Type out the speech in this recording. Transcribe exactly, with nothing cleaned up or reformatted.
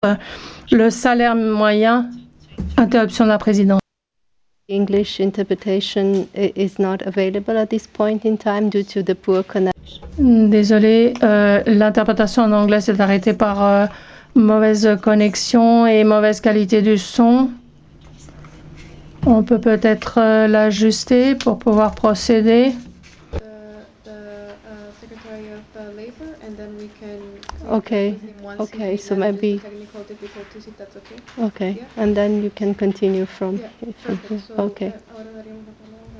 le salaire moyen. Interruption de la présidente. English interpretation is not available at this point in time due to the poor connection. Désolé, euh, l'interprétation en anglais s'est arrêtée par euh, mauvaise connexion et mauvaise qualité du son. On peut peut-être euh, l'ajuster pour pouvoir procéder. Okay, okay, so maybe, okay, and then you can continue from, from here. Okay.